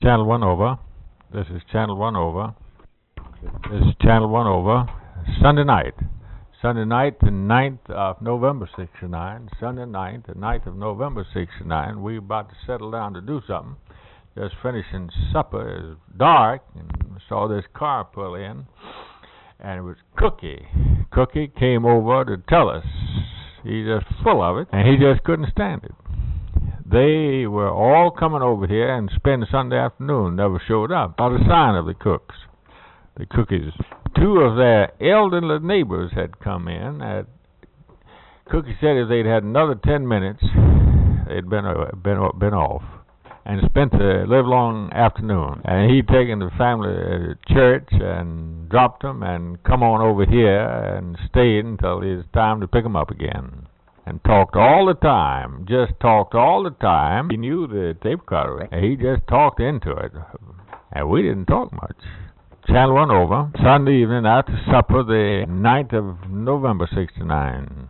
Channel 1 over. This is Channel 1 over. This is Channel 1 over. Sunday night. Sunday night, the 9th of November, 69. Sunday night, the 9th of November, 69. We about to settle down to do something. Just finishing supper. It was dark, and saw this car pull in, and it was Cookie. Cookie came over to tell us. He's just full of it, and he just couldn't stand it. They were all coming over here and spend Sunday afternoon. Never showed up. Not a sign of the cooks, the cookies. Two of their elderly neighbors had come in. Cookie said if they'd had another 10 minutes, they'd been off, and spent the livelong afternoon. And he'd taken the family to church and dropped them and come on over here and stayed until it was time to pick them up again. And talked all the time, just talked all the time. He knew the tape recorder, and he just talked into it. And we didn't talk much. Channel 1 over, Sunday evening after supper, the 9th of November, 69.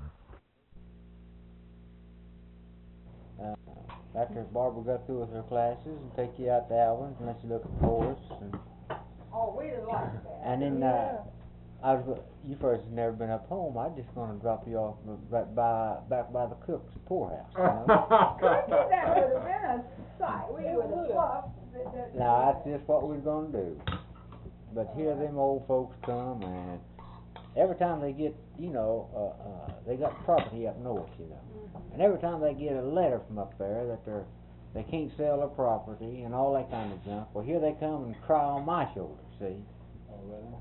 After Barbara got through with her classes, and take you out to Alvin's and let you look at Forrest. Oh, we didn't like that. And then you first had never been up home. I was just going to drop you off back by the cook's poorhouse. You know? Cookie, that would have been a sight. We would have fluffed. Now, that's just what we're going to do. But here them old folks come, and every time they get, they got property up north, and every time they get a letter from up there that they can't sell their property and all that kind of junk, well, here they come and cry on my shoulder, see? Oh, really?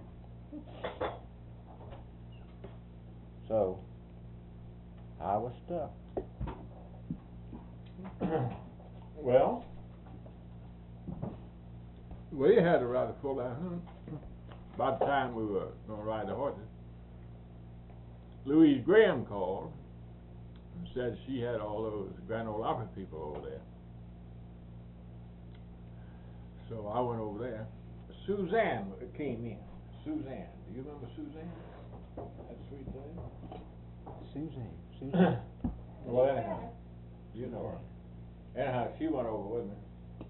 So, I was stuck. Well, we had a rather full afternoon. By the time we were going to ride the horses, Louise Graham called and said she had all those Grand Ole Opry people over there. So I went over there. Suzanne came in. Suzanne. Do you remember Suzanne? That sweet thing? Suzanne. Well, anyhow, you know her. Anyhow, she went over with me.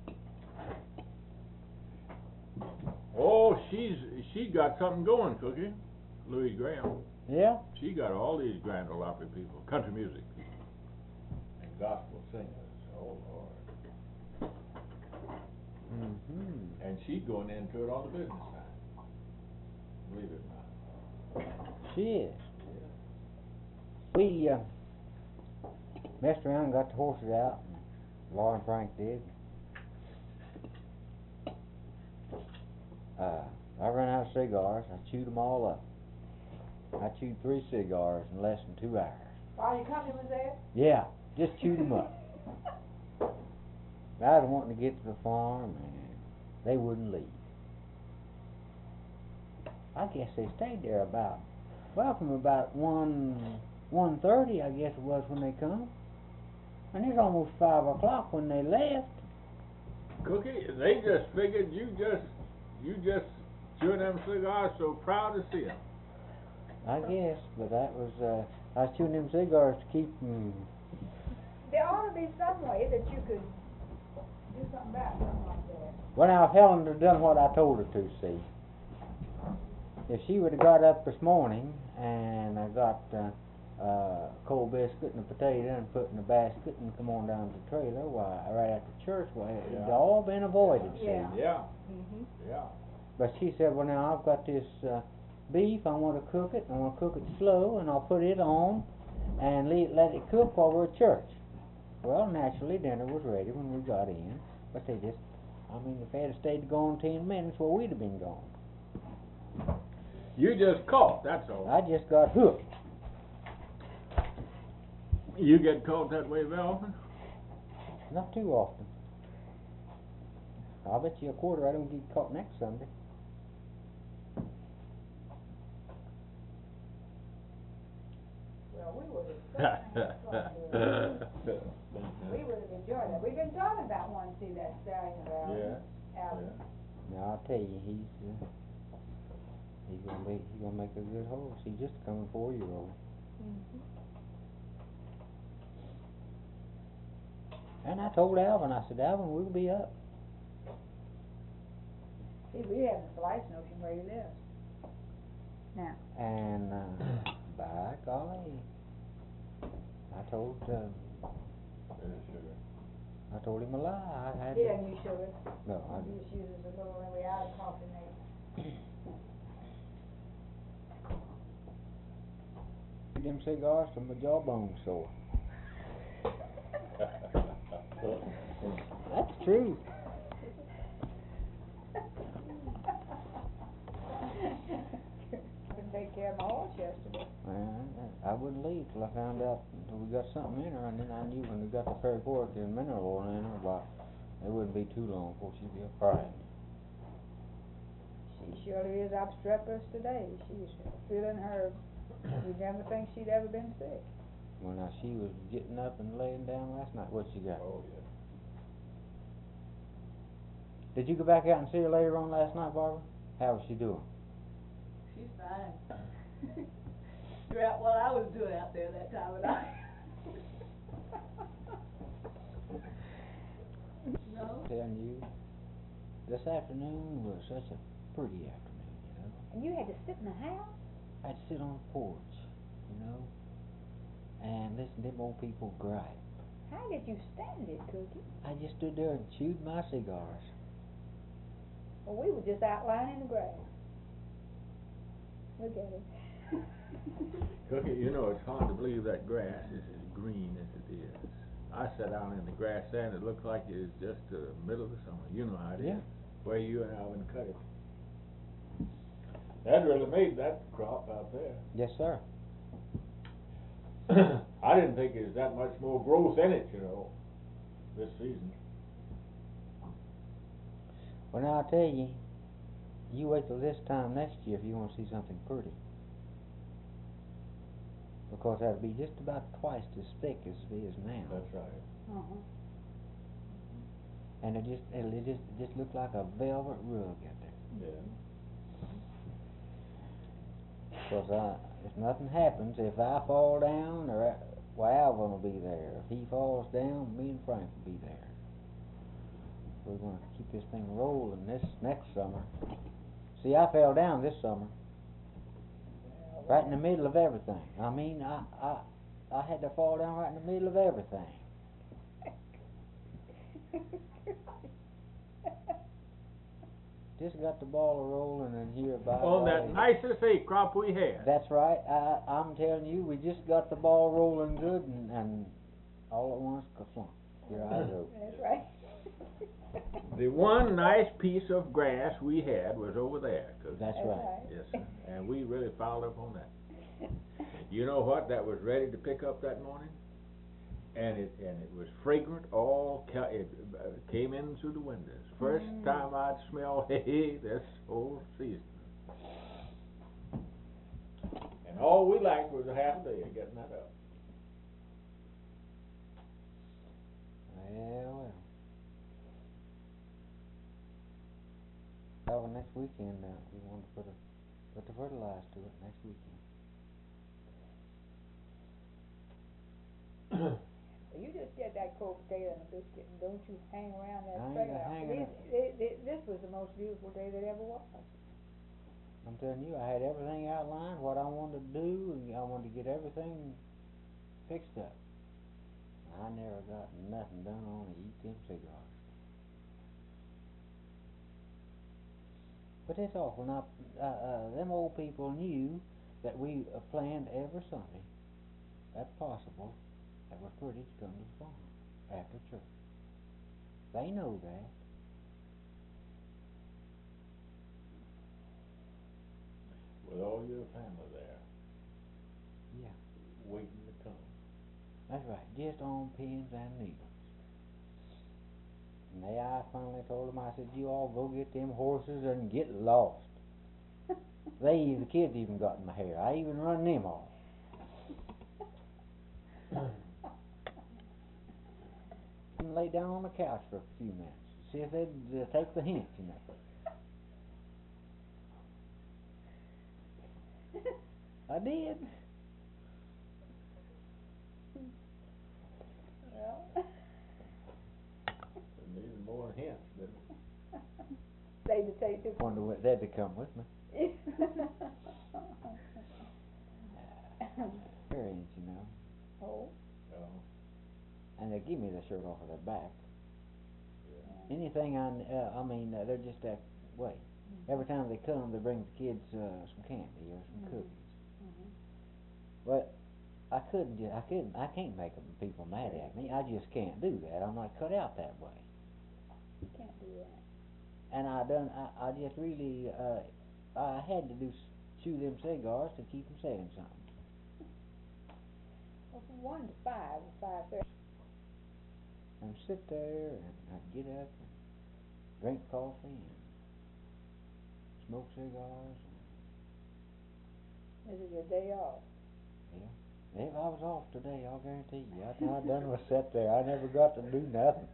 Oh, she got something going, Cookie. Louise Graham. Yeah? She got all these Grand Ole Opry people, country music people, and gospel singers. Oh, Lord. Mm-hmm. And she's going into it on the business side. Believe it or not. She is. We messed around and got the horses out. Laura and Frank did. I ran out of cigars. I chewed them all up. I chewed 3 cigars in less than 2 hours. While your company was there? Yeah, just chewed them up. I was wanting to get to the farm, and they wouldn't leave. I guess they stayed there from about 1:30, I guess it was when they come. And it's almost 5 o'clock when they left. Cookie, they just figured you just chewing them cigars, so proud to see them. I guess, but that was, I was chewing them cigars to keep them. There ought to be some way that you could do something about something like that. Well, now, if Helen had done what I told her to, see, if she would have got up this morning and I got cold biscuit and a potato and put in a basket and come on down to the trailer, why, right after church, well, it'd all been avoided, see. Yeah. Yeah. Mm-hmm. Yeah. But she said, well, now, I've got this beef, I want to cook it, I want to cook it slow, and I'll put it on and let it cook while we're at church. Well, naturally, dinner was ready when we got in, but if they had stayed gone 10 minutes, well, we'd have been gone. You just caught, that's all. I just got hooked. You get caught that way very often? Not too often. I'll bet you a quarter I don't get caught next Sunday. Well, we would have enjoyed that. We've been talking about wanting to see that stallion around. Yeah. Alvin. Now, I'll tell you, he's gonna make a good horse. He's just a coming 4-year-old. Mm-hmm. And I told Alvin, I said, Alvin, we'll be up. We have the slightest notion where he lives. Now, And, by golly, I told him a lie. I had he doesn't use sugar. no, He just uses a little, and we add coffee made. them cigars till my jawbone sore. That's true. Couldn't take care of my horse yesterday. I wouldn't leave till I found out that we got something in her, and then I knew when we got the paregoric and mineral oil in her, about it wouldn't be too long before she'd be crying. She surely is obstreperous today. She's feeling her. We never think she'd ever been sick. Well, now she was getting up and laying down last night. What she got? Oh, yeah. Did you go back out and see her later on last night, Barbara? How was she doing? She's fine. Throughout what I was doing out there that time of night. No? Telling you, this afternoon was such a pretty afternoon, you know. And you had to sit in the house? I had to sit on the porch, you know, and listen to them old people gripe. How did you stand it, Cookie? I just stood there and chewed my cigars. Well, we were just out lying in the grass. Look at it. Cookie, you know, it's hard to believe that grass is as green as it is. I sat down in the grass there and it looked like it was just the middle of the summer. You know how it Yeah. is. Where you and Alvin cut it. That really made that crop out there. Yes, sir. I didn't think there was that much more growth in it, you know, this season. Well, now I tell you, you wait till this time next year if you want to see something pretty. Because that'll be just about twice as thick as it is now. That's right. Uh-huh. And it'll just look like a velvet rug out there. Yeah. Because if nothing happens, if I fall down, well, Alvin will be there. If he falls down, me and Frank will be there. We're going to keep this thing rolling this next summer. See, I fell down this summer, right in the middle of everything. I mean, I had to fall down right in the middle of everything. Just got the ball rolling and here by On that nicest hay crop we had. That's right. I'm telling you, we just got the ball rolling good, and all at once, ka-flunk. Here I go. That's right. The one nice piece of grass we had was over there. Cookie. That's right. Yes, sir. And we really fouled up on that. You know what? That was ready to pick up that morning, and it was fragrant. It came in through the windows. First time I'd smelled hay this whole season. And all we lacked was a half day of getting that up. Well. Oh, next weekend we want to put the fertilizer to it next weekend. You just get that cold potato and a biscuit, and don't you hang around that I ain't trailer. hanging This was the most beautiful day that ever was. I'm telling you, I had everything outlined, what I wanted to do, and I wanted to get everything fixed up. I never got nothing done on to eat them cigars. But it's awful. Now, them old people knew that we planned every Sunday, if possible, that we're pretty to come to the farm after church. They know that. With all your family there. Yeah. Waiting to come. That's right, just on pins and needles. And I finally told them, I said, you all go get them horses and get lost. The kids even got in my hair. I even run them off. And lay down on the couch for a few minutes. See if they'd take the hint, you know. I did. Well, It needed more hints, didn't it? they to take Wonder what they'd to come with me. Experience, you know. Oh, Oh, And they give me the shirt off of their back. yeah. Anything I mean, they're just that way. Every time they come, they bring the kids some candy or some cookies. Mhm. But I can't make them people mad at me. I just can't do that. I'm not cut out that way. You can't do that. And I just really, I had to chew them cigars to keep from saying something. Well, from 1 to 5, 5:30. And sit there and I'd get up and drink coffee and smoke cigars. This is your day off. If I was off today, I'll guarantee you, I done was sit there. I never got to do nothing.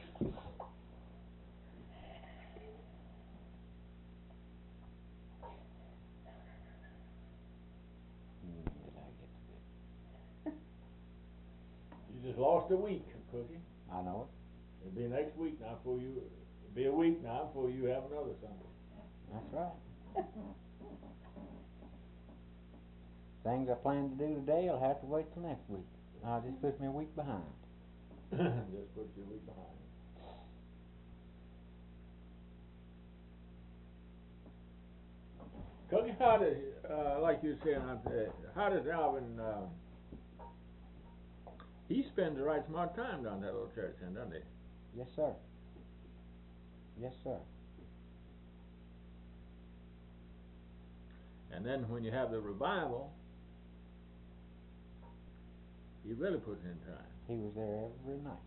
Did I get to do? you just lost a week, Cookie. I know It'll be next week now before you, it'll be a week now before you have another Sunday. it. That's right. Things I plan to do today, I'll have to wait till next week. I'll just put me a week behind. Just put you a week behind. Cookie, how does, like you were saying, how does Alvin, he spends the right smart time down that little church, then, doesn't he? Yes, sir. Yes, sir. And then when you have the revival, he really puts in time. He was there every night.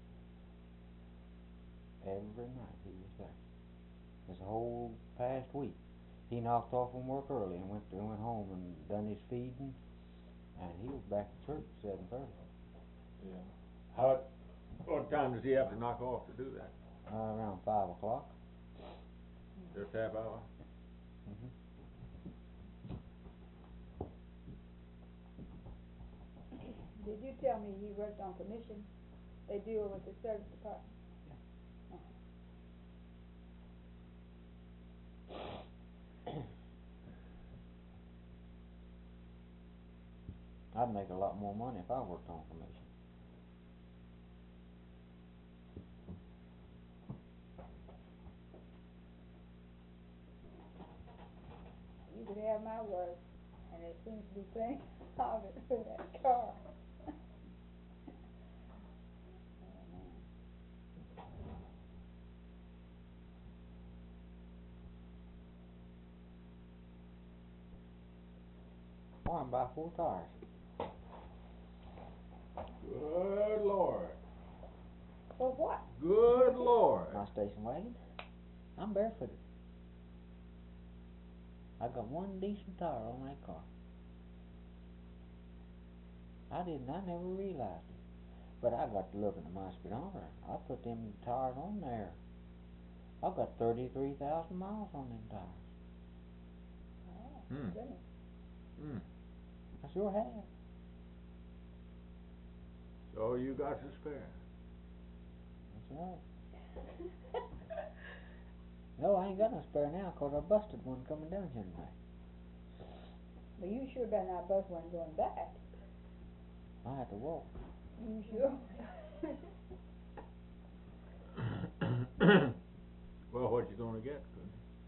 Every night he was there. This whole past week. He knocked off from work early and went home and done his feeding, and he was back at church at 7:30. Yeah. What time does he have to knock off to do that? Around 5 o'clock. Just half hour? Mm-hmm. Did you tell me he worked on commission? They deal with the service department? I'd make a lot more money if I worked on commission. You could have my work, and it seems to be playing out in that car. Oh, I'm buy 4 tires. Good Lord. For what? Good Lord. My station wagon. I'm barefooted. I got one decent tire on that car. I never realized it. But I got to looking at my speedometer. I put them tires on there. I got 33,000 miles on them tires. Oh, Hmm. goodness. Hmm. I sure have. So you got to spare. That's right. No, I ain't got no spare now 'cause I busted one coming down here tonight. But you sure better not bust one going back. I had to walk. You sure? Well, what you gonna get, Cookie?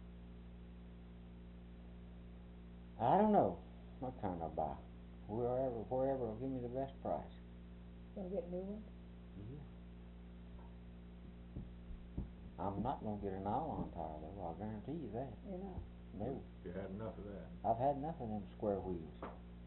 I don't know what kind I'll buy. Wherever will give me the best price. Gonna get new ones? Yeah. I'm not gonna get a nylon tire though, I'll guarantee you that. You know. No. You had enough of that. I've had enough of them square wheels.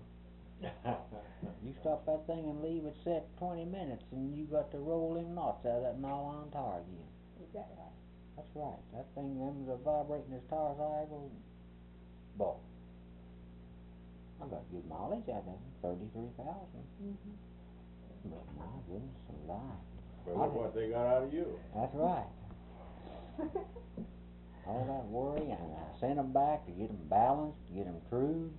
You stop that thing and leave it set 20 minutes and you got to roll them knots out of that nylon tire again. Is that right? That's right. That thing, them's vibrating as tires I ever bought. I got good mileage out of them, 33,000. Mm-hmm. But my goodness alive. Well, look what they got out of you. That's right. All that worry, and I sent them back to get them balanced, to get them true.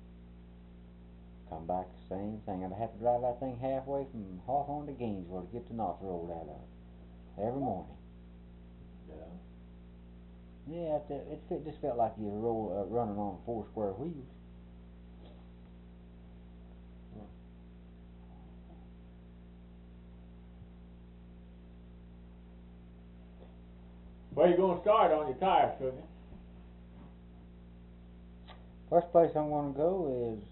Come back the same thing. I'd have to drive that thing halfway from Hawthorne to Gainesville to get the knots rolled out of it. Every morning. Yeah. Yeah, just felt like you were running on 4 square wheels. Where you gonna start on your tires, Cookie? First place I'm gonna go is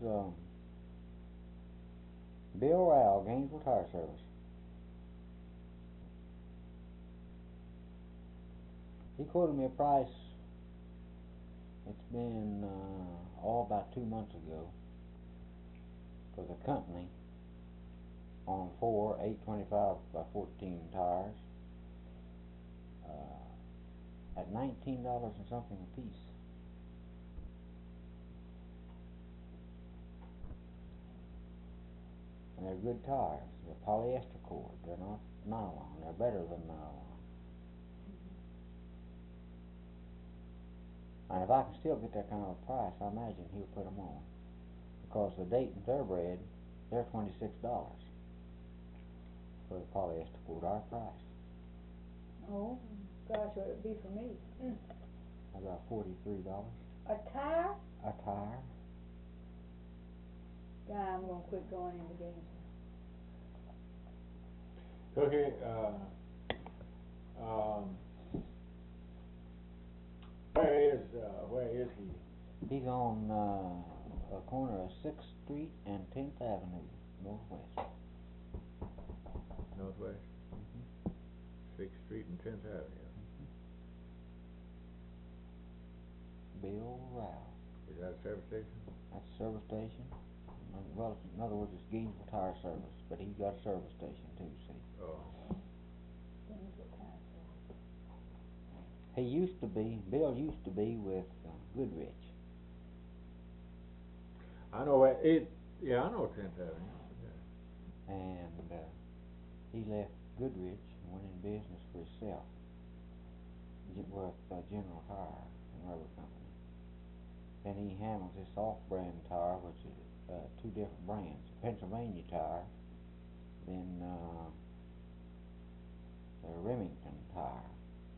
Bill Rowell, Gainesville Tire Service. He quoted me a price. It's been about 2 months ago for the company on 4 825 by 14 tires at $19 and something a piece. And they're good tires. They're polyester cord. They're not nylon. They're better than nylon. And if I can still get that kind of a price, I imagine he'll put them on. Because the Dayton Thoroughbred, they're $26 for the polyester cord, our price. Oh, gosh, what it'd be for me. About $43 A tire? a tire. God, I'm gonna quit going into Gainesville. Cookie, where is he? He's on a corner of 6th Street and 10th Avenue, Northwest. Northwest? 6th Street and 10th Avenue. Bill Rowell. Is that a service station? That's a service station. Well, in other words, it's Gainesville Tire Service, but he's got a service station too, see. Oh. Bill used to be with Goodrich. I know where I know 10th Avenue. Yeah. And he left Goodrich and went in business for himself with General Tire and Rubber Company. Then he handles this off-brand tire, which is 2 different brands, Pennsylvania Tire, then the Remington Tire.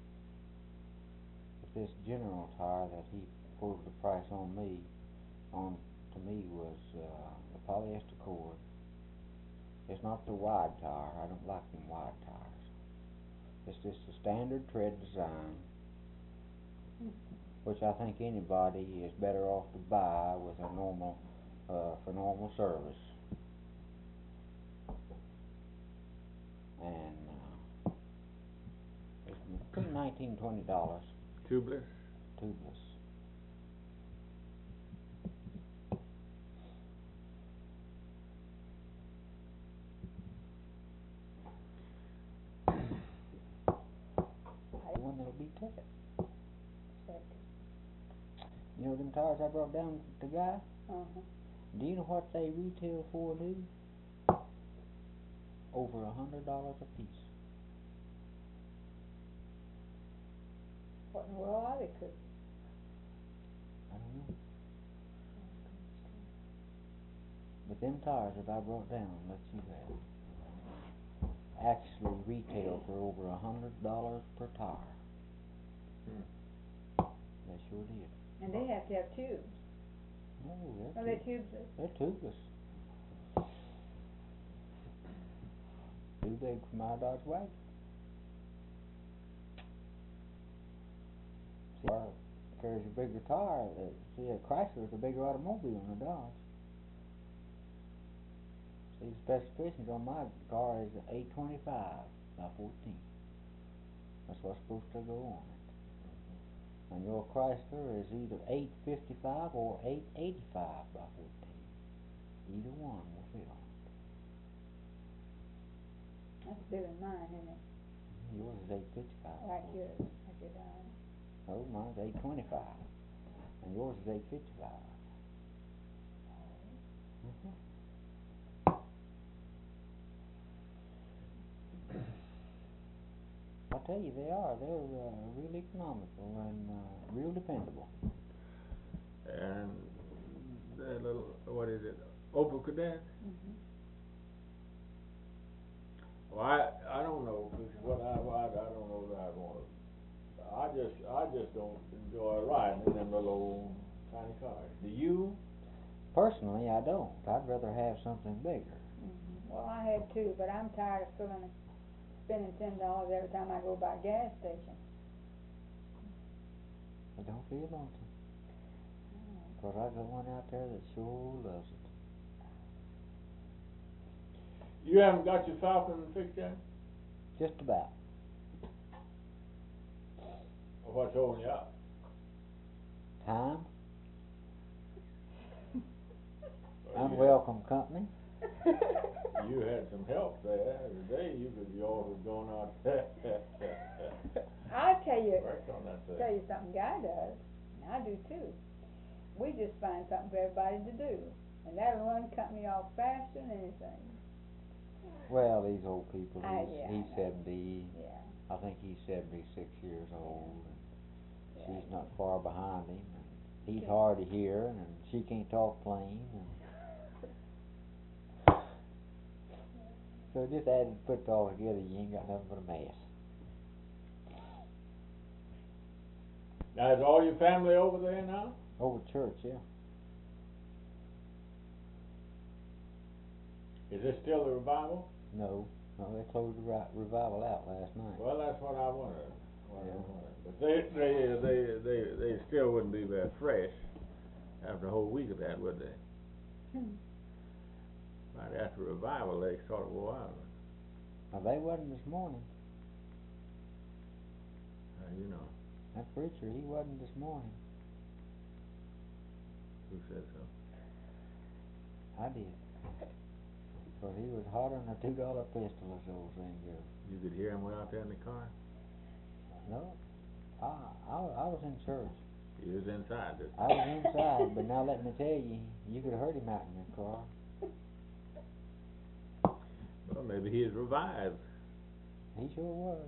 But this General Tire that he quoted the price on to me was the polyester cord. It's not the wide tire. I don't like them wide tires. It's just the standard tread design, which I think anybody is better off to buy with a normal for normal service. And it's between $19-20 Tubeless? tubeless. One that'll be ticket. You know them tires I brought down to Guy? Do you know what they retail for, dude? Over $100 a piece. What in the world are they, Cook? I don't know. But them tires that I brought down, let you have, actually retail for over $100 per tire. They sure did. And they have to have tubes. No, Are they tubeless? they're tubeless. Too big for my Dodge wagon. See, carries a bigger tire. See, a Chrysler's a bigger automobile than a Dodge. See, the specifications on my car is 825 by 14. That's what's supposed to go on it. And your Chrysler is either 855 or 885 by 14. Either one will fit on it. That's bigger than mine, isn't it? Yours is 855. Like yours, like your dime. Oh, mine's 825. And yours is 855. I tell you, they're real economical and real dependable. And that little, what is it, Opel Kadett? Well, I don't know, what I don't know that I want to, I I just don't enjoy riding in them little old tiny cars. Do you? Personally, I don't. I'd rather have something bigger. Well, I had two, but I'm tired of spending $10 every time I go by a gas station. I don't feel lonesome. 'Cause I got one out there that sure loves it. You haven't got your Falcon fixed yet? Just about. Or what's holding you up? Time, Well, unwelcome company. You had some help there. Today you all was going out I'll tell you, worked on that thing. tell you something Guy does, and I do too. We just find something for everybody to do, and that'll run company off faster than anything. Well, these old people, Yeah, he's I know. 70, Yeah, I think he's 76 years old, and yeah. she's not far behind him, and he's Yeah. hard of hearing, and she can't talk plain, and so just add and put it all together, you ain't got nothing but a mess. Now is all your family over there now? Over at church, yeah. Is this still the revival? No, they closed the revival out last night. Well, that's what I wondered. Yeah. But they still wouldn't be very fresh after a whole week of that, would they? Right after revival, they sort of go out. Now, they wasn't this morning. You know, That preacher, he wasn't this morning. who said so? I did. But he was hotter than a $2 pistol, as the old saying goes. You could hear him out there in the car? No, I was in church. He was inside. I was inside, but now let me tell you, you could have heard him out in your car. Well, maybe he is revived. He sure was.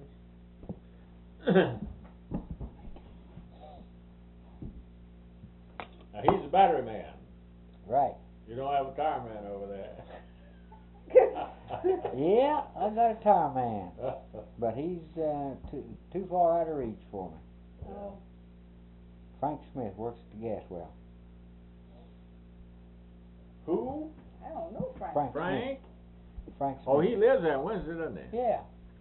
Now he's a battery man. Right. You don't have a tire man over there. Yeah, I got a tire man, but he's too far out of reach for me. Oh, Frank Smith works at the gas well. Who? I don't know Frank. Frank Frank? Smith. Frank Smith. Oh, he lives there in Wednesday, doesn't he? Yeah.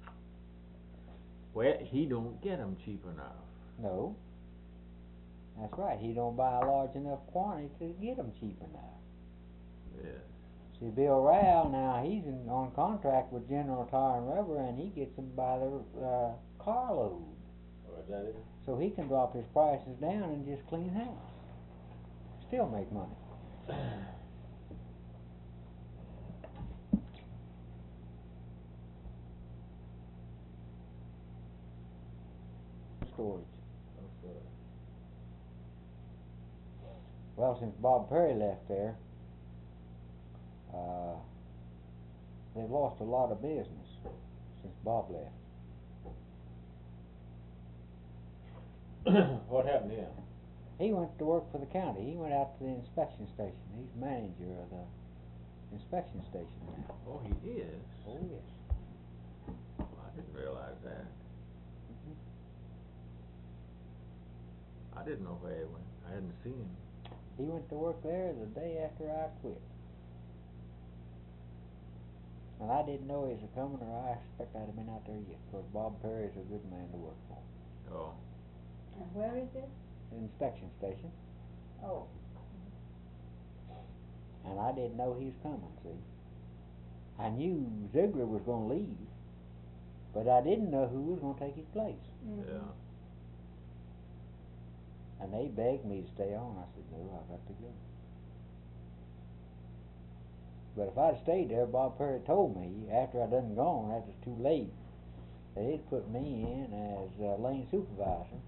Well, he don't get them cheap enough. No. That's right. He don't buy a large enough quantity to get them cheap enough. Yes. See, Bill Rowell now, he's on contract with General Tire and Rubber, and he gets them by the carload. Oh, is that it? So he can drop his prices down and just clean house. Still make money. Storage. Well, since Bob Perry left there, they've lost a lot of business since Bob left. What happened to him? He went to work for the county. He went out to the inspection station. He's manager of the inspection station now. Oh, he is? Oh, yes. Oh, I didn't realize that. I didn't know where he went. I hadn't seen him. He went to work there the day after I quit. And I didn't know he was coming, or I expect I'd have been out there yet, because Bob Perry's a good man to work for. Oh. And where is this? The inspection station. Oh, And I didn't know he was coming, see. I knew Ziegler was going to leave, but I didn't know who was going to take his place. Yeah. And they begged me to stay on. I said, no, I got to go. But if I'd stayed there, Bob Perry told me, after I'd done gone, that was too late, that he'd put me in as lane supervisor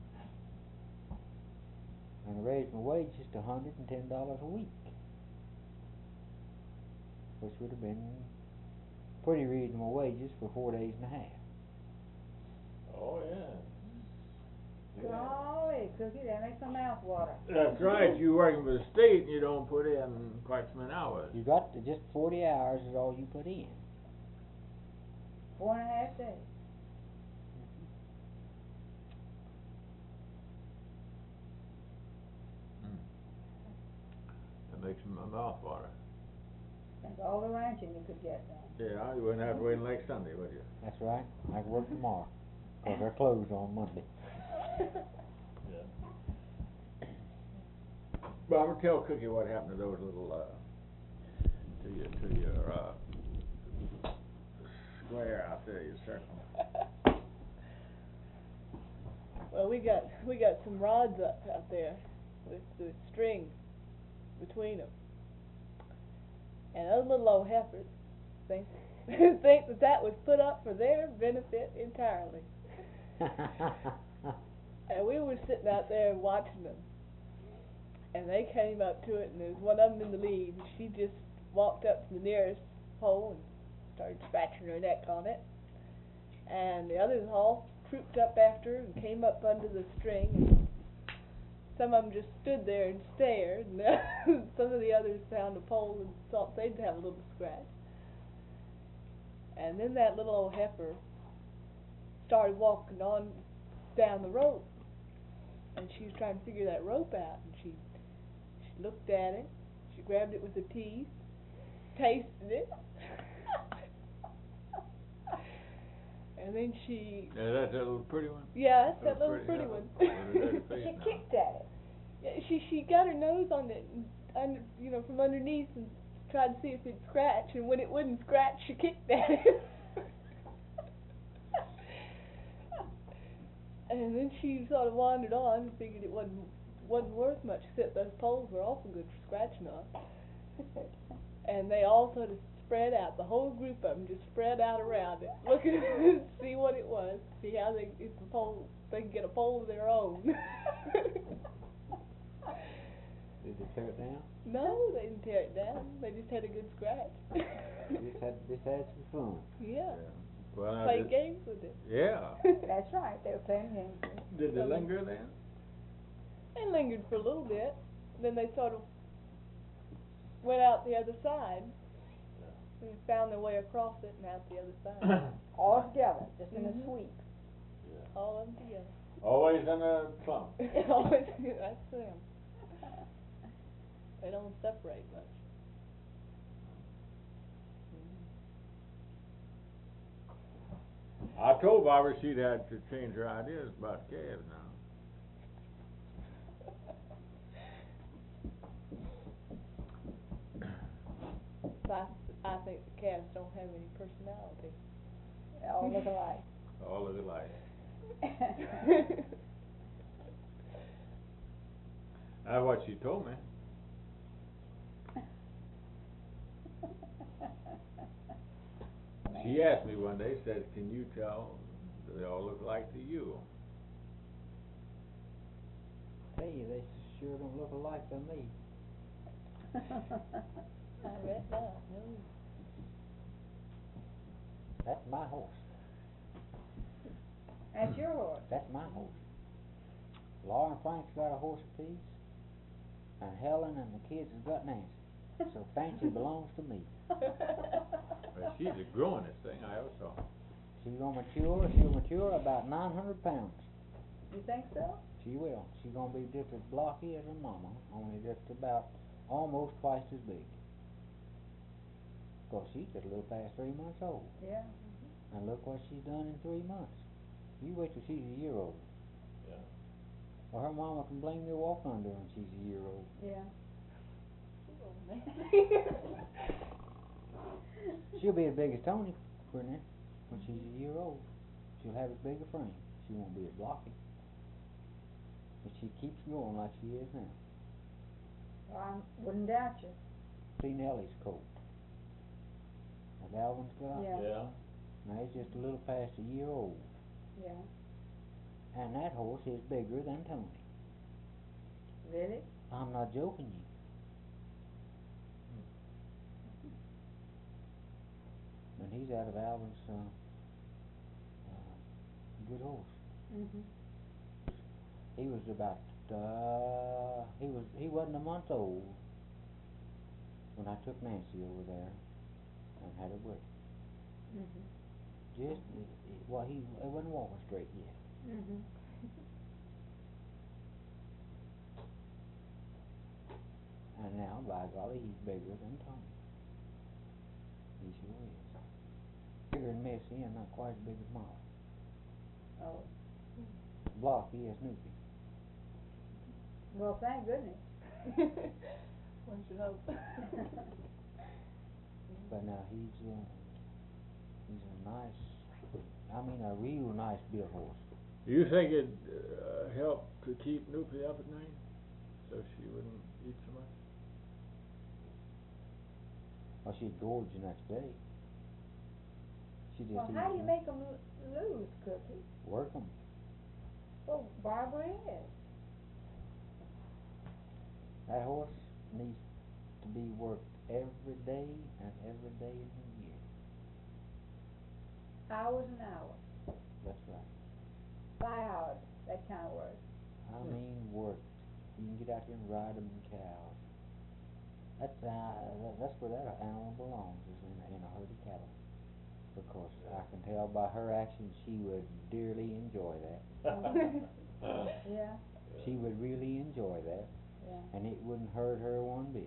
and raised my wages to $110 a week, which would have been pretty reasonable wages for 4 days and a half. Oh, yeah. golly, Cookie, that makes my mouth water. That's right. You working for the state and you don't put in quite so many hours. You got to, just 40 hours is all you put in. 4.5 days. my mouth water. That's all the ranching you could get done. Yeah, you wouldn't have to wait next Sunday, would you? That's right. I can work tomorrow, 'cause they're closed on Monday. But I'm gonna tell Cookie what happened to those little, to your, square out there, your circle. Well, we got some rods out there with the string between them, and those little old heifers think think that was put up for their benefit entirely. And we were sitting out there watching them, and they came up to it, and there was one of them in the lead, and she just walked up to the nearest pole and started scratching her neck on it, and the others all trooped up after her and came up under the string, and some of them just stood there and stared, and some of the others found a pole and thought they'd have a little scratch. And then that little old heifer started walking on down the rope, and she was trying to figure that rope out, and she looked at it, she grabbed it with her teeth, tasted it, and then she... Yeah, that's that little pretty one? Yeah, that's that Little little pretty one. She kicked at it. Yeah, she got her nose on it, and from underneath, and tried to see if it'd scratch, and when it wouldn't scratch, she kicked at it. And then she sort of wandered on and figured it wasn't worth much, except those poles were awful good for scratching on. And they all sort of spread out, the whole group of them just spread out around it, looking to see what it was, see how they could get a pole of their own. Did they tear it down? No, they didn't tear it down. They just had a good scratch. Just had some fun. Yeah. Well, now, Play games with it. yeah. That's right, they were playing games with it. Did they linger then? They lingered for a little bit. Then they sort of went out the other side and found their way across it and out the other side. All together, just in a Mhm. sweep. All of them together. Always in a clump. Always, that's them. They don't separate much. I told Barbara she'd had to change her ideas about calves now. I think the calves don't have any personality. They all look alike. All look alike. That's what she told me. She asked me one day, said, can you tell they all look alike to you? Tell you, they sure don't look alike to me. I bet not, no. That's my horse. That's your horse. That's my horse. Laura and Frank's got a horse apiece, and Helen and the kids has got Nancy. So Fancy belongs to me. Well, she's the growingest thing I ever saw. She'll mature about 900 pounds. You think so? She will. She's gonna be just as blocky as her mama, only just about almost twice as big. Of course, she's just a little past 3 months old. Yeah. And look what she's done in 3 months. You wait till she's a year old. Yeah. Well, her mama can blame me walk under when she's a year old. Yeah. She'll be as big as Tony, Brittany, when she's a year old. She'll have as big a frame. She won't be as blocky. But she keeps growing like she is now. Well, I wouldn't doubt you. See Nellie's colt. That Alvin's got. Yeah. Yeah. Now he's just a little past a year old. Yeah. And that horse is bigger than Tony. Really? I'm not joking you. And he's out of Alvin's good horse. Mhm. He was about he wasn't a month old when I took Nancy over there and had her with. Mhm. Just well, he wasn't walking straight yet. And now, by golly, he's bigger than Tony. He sure is. Bigger than Missy and not quite as big as Molly. Oh, Blocky as Snoopy. well, thank goodness. One should hope. But now he's a nice, I mean a real nice built horse. Do you think it'd help to keep Snoopy up at night, so she wouldn't eat so much? Well, she'd gorge the next day. She just Well, eat how do you them. make them lose, Cookie? Work them. Well, Barbara is. That horse needs to be worked every day and every day in the year. Hours and hours. That's right. 5 hours, that kind of work. I mean worked. You can get out here and ride them in cows. That's where that animal belongs, is in a herd of cattle. Because I can tell by her actions she would dearly enjoy that. Yeah, She would really enjoy that, yeah. and it wouldn't hurt her one bit.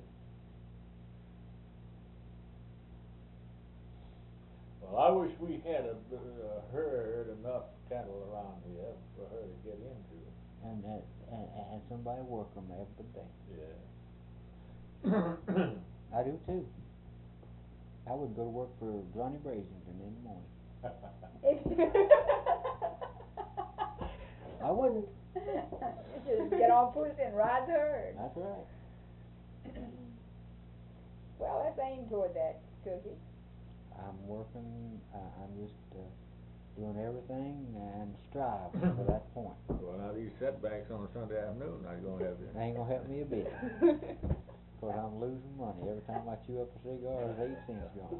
Well, I wish we had a herd enough cattle around here for her to get into. And somebody work them every day. Yeah. I do too. I would go to work for Johnny Brazington in the morning. I wouldn't. Just get on pussy and ride the herd. That's right. Well, let's aim toward that, Cookie. I'm working. I'm just doing everything and striving for that point. Well, now these setbacks on a Sunday afternoon not gonna help you. They ain't gonna help me a bit. Because I'm losing money. Every time I chew up a cigar, there's 8 cents gone.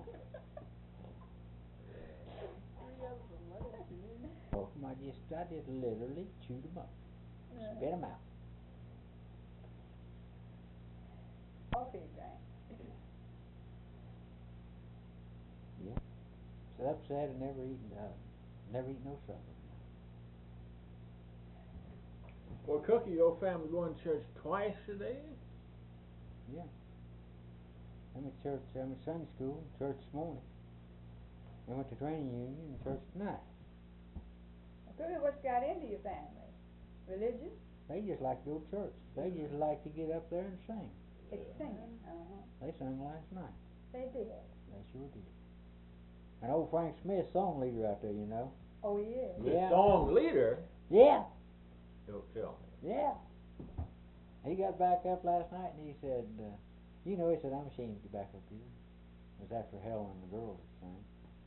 Well, I just literally chewed them up. Spit them out. Coffee drank. Yeah. So upset and never eat no supper. Well, Cookie, your family going to church twice a day? Yeah. I'm at church. I'm at Sunday school, church this morning. I went to training union and church tonight. Cookie, what's got into your family? Religion? They just like to go to church. They just like to get up there and sing. It's singing. They sang last night. They did. They sure did. And old Frank Smith, song leader out there, you know. Oh, he is. Yeah. The song leader? Yeah. Don't tell me. Yeah. He got back up last night and he said, he said, I'm ashamed to get back up here. It was after Helen and the girls had sang.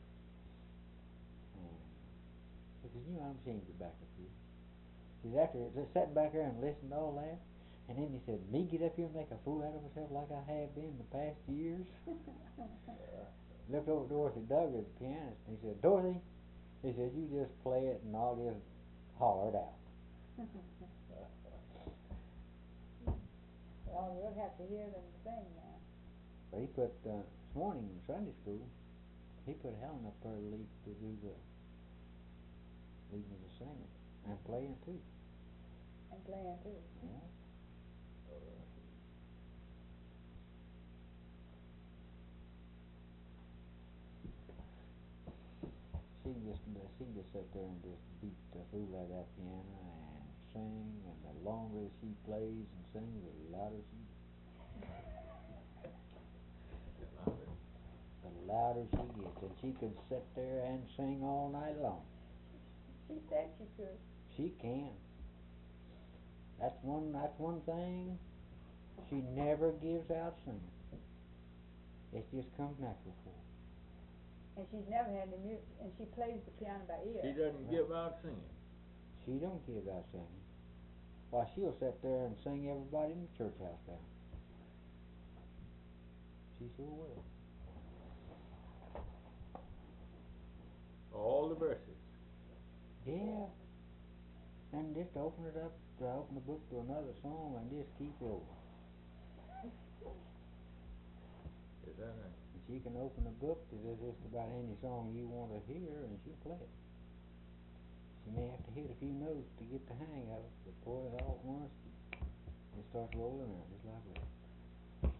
He says, I'm ashamed to get back up here. He says, after just sitting back there and listening to all that, and then he said, me get up here and make a fool out of myself like I have been the past years? Looked over at Dorothy Duggar, the pianist, and he said, Dorothy, he said, you just play it and I'll just holler it out. Well, we'll have to hear them sing now. But he put, this morning in Sunday school, he put Helen up there to leading as a singer, and playing too. And playing too. Yeah. She can just sit there and just beat the fool out of that piano and sing, and the longer she plays and sings, the louder she gets, and she can sit there and sing all night long. She said she could. She can. That's one thing she never gives out singing. It just comes natural for her. And she's never had any music, and she plays the piano by ear. She doesn't give out singing. She don't give out singing. Why, she'll sit there and sing everybody in the church house down. She sure will. All the verses. Yeah. And just open it up, open the book to another song and just keep rolling. Is that right? And she can open the book to just about any song you want to hear and she'll play it. She may have to hit a few notes to get the hang of it, but boy, all at once, it starts rolling around just like that.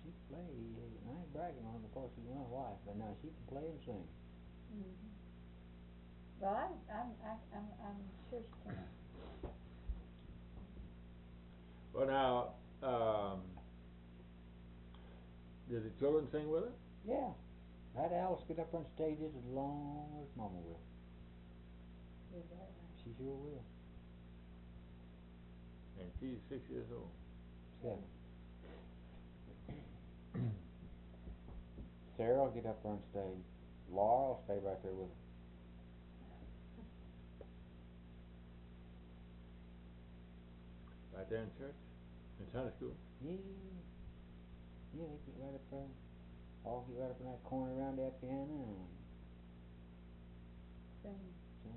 she can play. I ain't bragging on her because she's my wife, but now she can play and sing. Mhm. Well, I'm sure she can. Well, now, did the children sing with her? Yeah. I had Alice get up on stage just as long as Mama will. Is that right? She sure will. And she's 6 years old. 7. Sarah will get up on stage. Laura will stay right there with her. Right there in church? In Sunday school? Yeah. Yeah, they get right up there. All get right up in that corner around that piano and Sing. sing.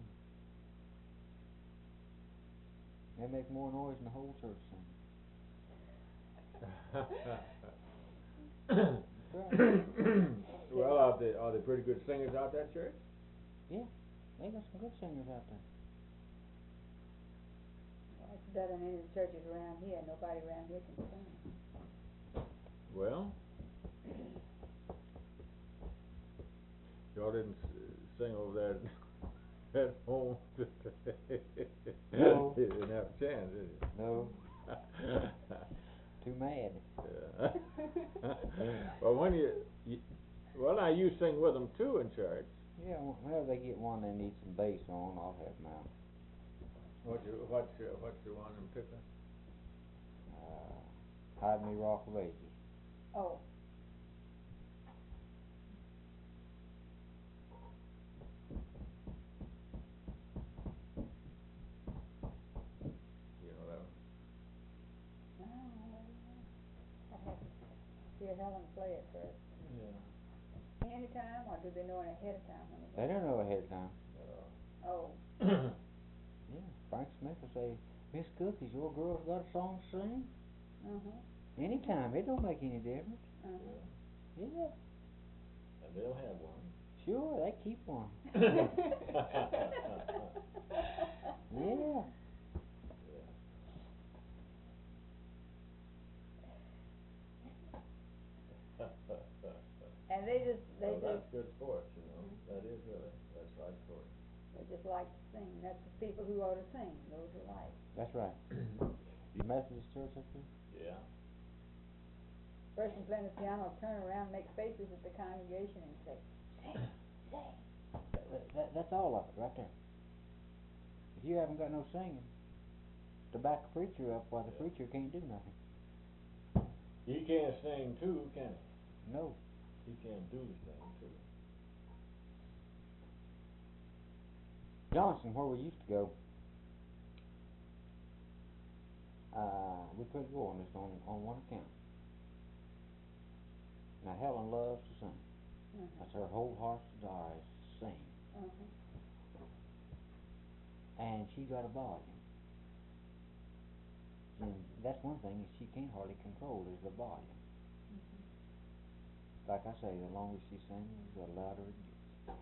They make more noise than the whole church singing. Well, are they pretty good singers out that church? Yeah, they got some good singers out there. Well, it's better than any of the churches around here. Nobody around here can sing. Well, y'all didn't sing over there at home. No. You didn't have a chance, did you? No, too mad. Yeah. Well, well, now you sing with them too in church. Yeah, whenever they get one they need some bass on, I'll help them out. What's the one in particular? Hide Me Rock of Ages. Oh. You know that one? I'd have to hear Helen play it first. Yeah. Anytime, or do they know it ahead of time when They don't know ahead of time. Oh. Yeah, Frank Smith will say, Miss Cook, has your girls got a song to sing? Anytime, it don't make any difference. Yeah, And they'll have one. sure, they keep one. Yeah. And they just That's good sports, you know. That is really. That's right sports. they just like to sing. That's the people who ought to sing. Those who like. That's right. You Methodist church up there? Yeah. Person playing the piano will turn around, make faces at the congregation, and say, "Sing, sing." That's all of it right there. If you haven't got no singing, to back a preacher up, why the preacher can't do nothing. He can't sing too, can he? No. He can't do the thing too. Johnson, where we used to go, we couldn't go on this on one account. Now Helen loves to sing. That's her whole heart's desire is to sing. And she got a volume. And that's one thing that she can't hardly control is the volume. Like I say, the longer she sings, the louder it gets.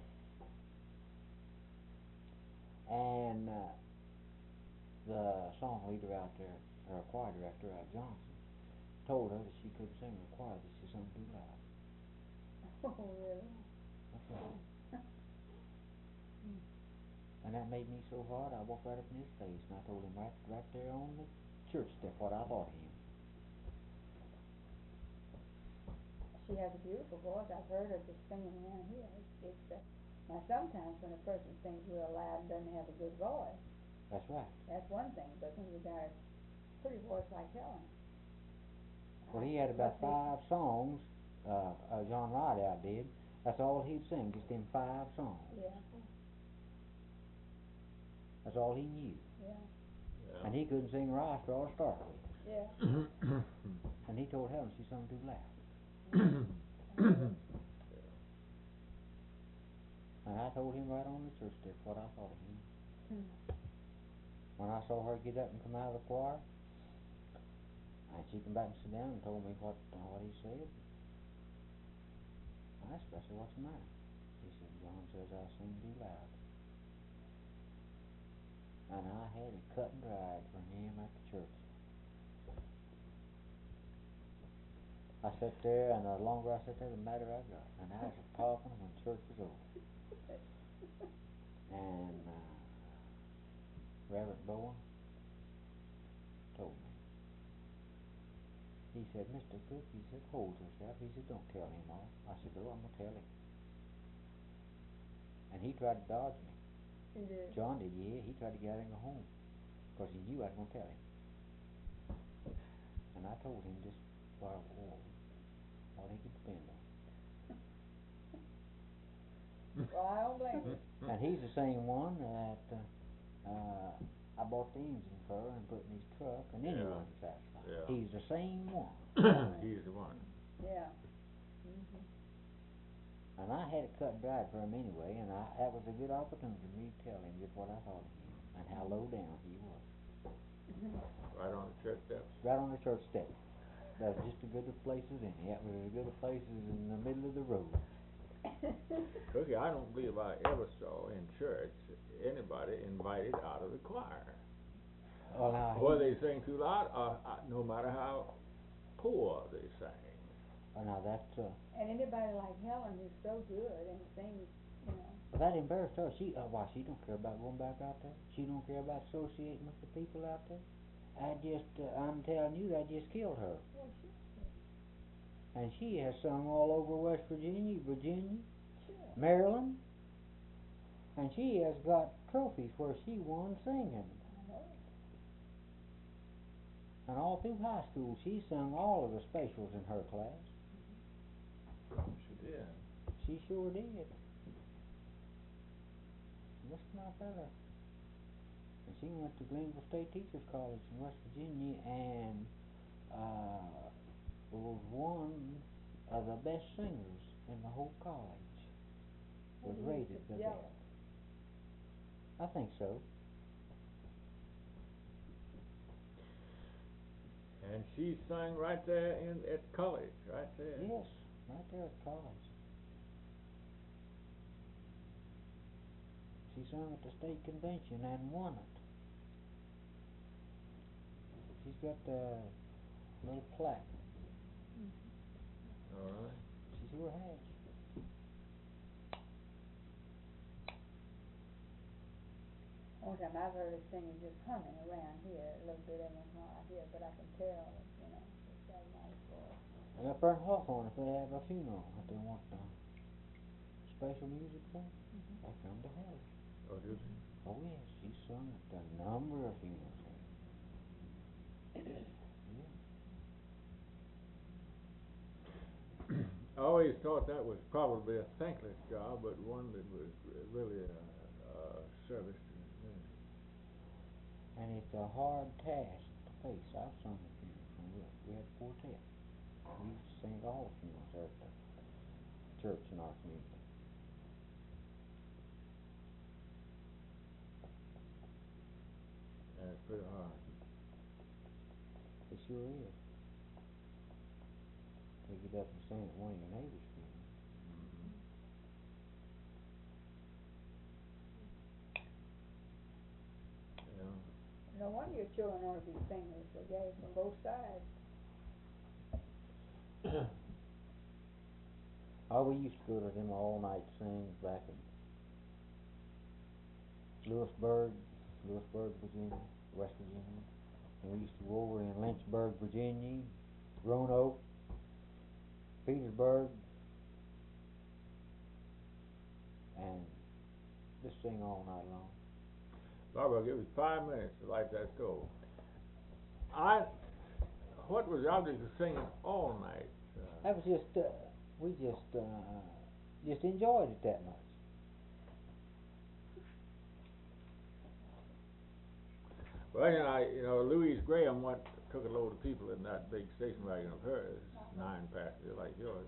And the song leader out there, or choir director out Johnson, told her that she couldn't sing in the choir, that she sung too loud. Oh, really? That's right. And that made me so hard, I walked right up in his face, and I told him right there on the church step what I thought of him. She has a beautiful voice. I've heard her just singing around here. Now sometimes when a person sings real loud and doesn't have a good voice, That's right. that's one thing. But when you got a pretty voice like Helen, Well, he had about 5 songs, John Rideout did. That's all he'd sing, just them 5 songs. Yeah. That's all he knew. Yeah. And he couldn't sing Rice or start with. Yeah. And he told Helen she sung too loud. And I told him right on the church step what I thought of him. When I saw her get up and come out of the choir, and she came back and sat down and told me what he said. I asked her, I said, what's the matter? He said, John says I sing too loud. And I had it cut and dried for him at the church. I sat there, and the longer I sat there, the madder I got. And I was popping when church was over. And Reverend Bowen told me. He said, Mr. Cook, he said, hold yourself. He said, don't tell him all. I said, oh, I'm going to tell him. And he tried to dodge me. He did. John did, yeah. He tried to get out and go home. Because he knew I was going to tell him. And I told him just all he could depend on. Well, I don't blame you. And he's the same one that I bought the engine for and put in his truck, and then he Yeah. wasn't satisfied. Yeah. He's the same one. He's the one. Yeah. And I had it cut and dried for him anyway, and that was a good opportunity for me to tell him just what I thought of him and how low down he was. Right on the church steps. Right on the church step. That's just as good of places in it. That was as good of places in the middle of the road. Cookie, I don't believe I ever saw in church anybody invited out of the choir. Well, now, Whether they sang too loud, or no matter how poor they sang. now that's And anybody like Helen who's so good and sings, you know. but that embarrassed her. She she don't care about going back out there. She don't care about associating with the people out there. I'm telling you, that just killed her. Well, sure. And she has sung all over West Virginia, Sure. Maryland, and she has got trophies where she won singing. I know. And all through high school, she sung all of the specials in her class. She did. She sure did. That's my fella. And she went to Glenville State Teachers College in West Virginia and was one of the best singers in the whole college. Was Maybe he's rated just the jealous. best. I think so. And she sang right there at college, right there. Yes, right there at college. She sung at the state convention and won it. She's got a little plaque. All right. She sure has. One time I've heard her singing just humming around here, a little bit every once in a while here, but I can tell, you know, it's got a nice voice. And up there in Hawthorne, if they have a funeral that they want special music for, they come to her. Oh, did she? Oh yes, she's sung at a number of funerals there. Yeah. I always thought that was probably a thankless job, but one that was really a service to the community. And it's a hard task to face. I've sung at funerals when we had a quartet. We used to sing at all the funerals there at the church in our community. And it's pretty hard. It sure is. To get up and sing at one of your neighbor's funerals. Yeah. No wonder your children want to be singers, they gave from both sides. Oh, we used to go to them all-night sings back in Lewisburg, Virginia, West Virginia. And we used to go over in Lynchburg, Virginia, Roanoke, Petersburg, and just sing all night long. Barbara, I'll give you 5 minutes to light that stove. What was the object of singing all night? That was just, we just enjoyed it that much. Well, you know, Louise Graham took a load of people in that big station wagon of hers, 9 passengers like yours,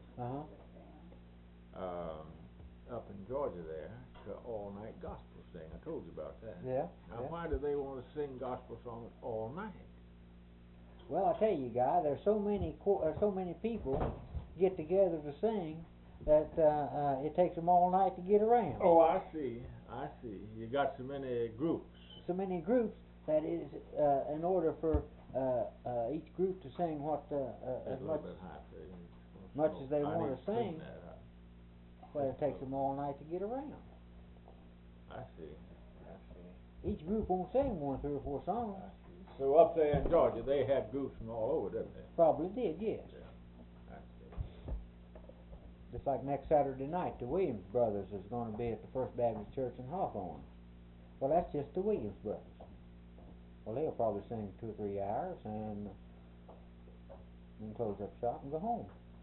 up in Georgia there, to all-night gospel sing. I told you about that. Yeah. Now, yeah. why do they want to sing gospel songs all night? Well, I tell you, Guy, there's so many people get together to sing that it takes them all night to get around. Oh, I see. You got so many groups. So many groups that is in order for each group to sing what, It's as a much, little bit high, so you much as they I wanna need to clean sing. that up. well, it takes them all night to get around. I see. Each group won't sing 1, 3, or 4 songs. So up there in Georgia, they had groups from all over, didn't they? Probably did, yes. I see. Just like next Saturday night, the Williams Brothers is gonna be at the First Baptist Church in Hawthorne. Well, that's just the Williams Brothers. Well, they'll probably sing 2 or 3 hours and then close up shop and go home.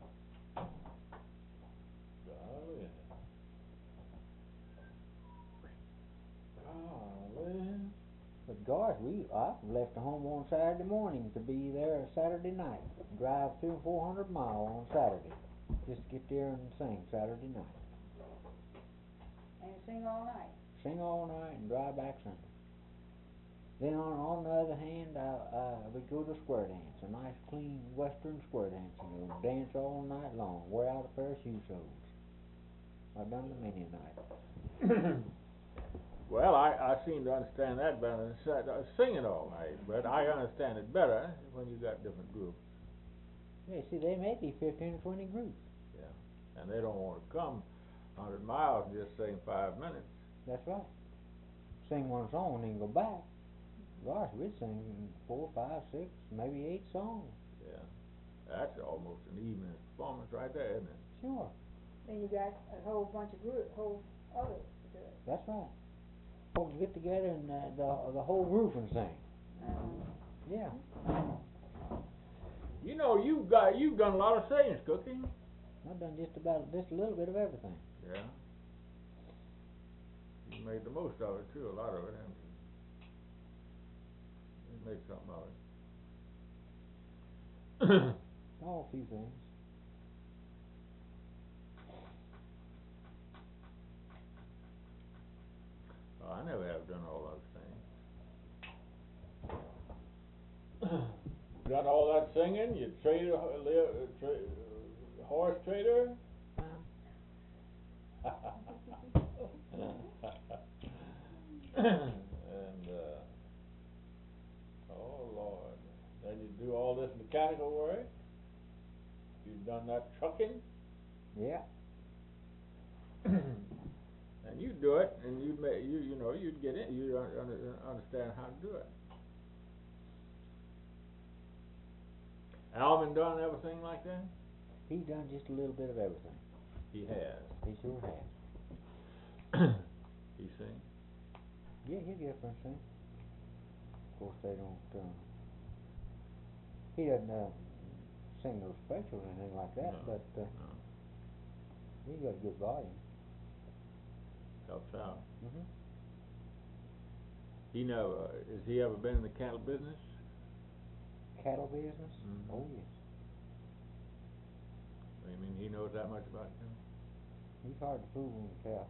Golly. Golly. But gosh, I've left the home on Saturday morning to be there Saturday night. Drive 300 or 400 miles on Saturday. Just to get there and sing Saturday night. And sing all night. Sing all night and drive back Sunday. Then on the other hand, we go to square dance, a nice clean western square dance, and we'll dance all night long, wear out a pair of shoe soles. I've done it many a night. Well, I seem to understand that better than singing all night, but I understand it better when you got different groups. Yeah, see, they may be 15 or 20 groups. And they don't want to come 100 miles and just sing 5 minutes. That's right. Sing one song and then go back. Gosh, we'd sing 4, 5, 6, maybe 8 songs. Yeah. That's almost an evening performance right there, isn't it? Sure, Then you got a whole bunch of whole others to do it. that's right. Folks get together and the whole group and sing. Yeah. You know, you've done a lot of singing, Cookie. I've done just a little bit of everything. Yeah. You made the most of it too, a lot of it, haven't you? You made something of it. Oh, a few things. Oh, I never have done all those things. Done all that singing? You horse trader? And oh Lord, then you do all this mechanical work. You've done that trucking, Yeah. and you do it, and you'd get in, you understand how to do it. Alvin done everything like that? He's done just a little bit of everything. He has. He sure has. He sing? Yeah, he'll get up and sing. Of course, they don't, he doesn't, sing those specials or anything like that, No, but, no. he's got a good volume. Helps out. Mm-hmm. Has he ever been in the cattle business? Cattle business? Mhm. Oh, yes. I mean, he knows that much about it too? He's hard to fool on the cow.